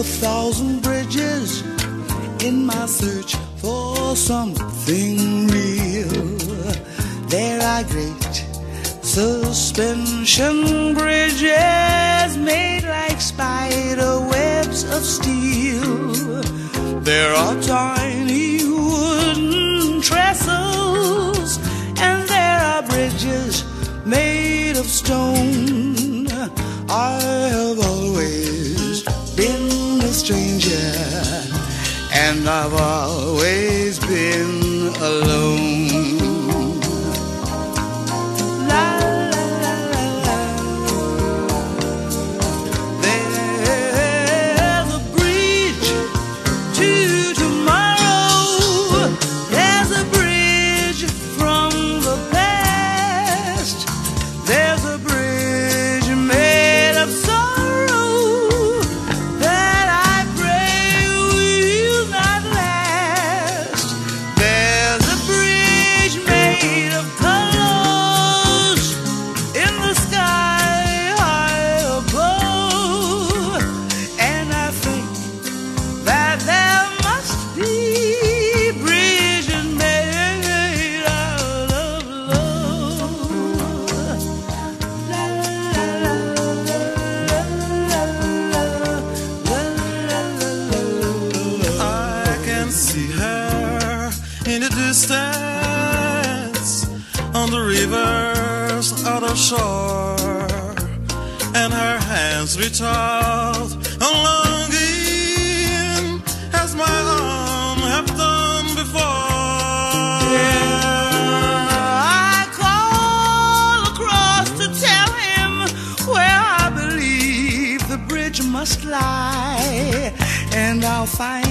1,000 bridges in my search for something real. There are great suspension bridges made like spider webs of steel. There are tiny wooden trestles, and there are bridges made of stone. I have always been a stranger, and I've always been alone. La, la, la, la, la. There's a bridge to tomorrow. There's a bridge from the past. There's a bridge made of sorrow that I pray will not last. There's a bridge made of colors in the sky high above, and I think that there must be bridges made out of love. La, la, la, la, la, la, I can see her in the distance on the river's other shore, and her hands reach out longing as my arm have done before. I call across to tell him where I believe the bridge must lie, and I'll find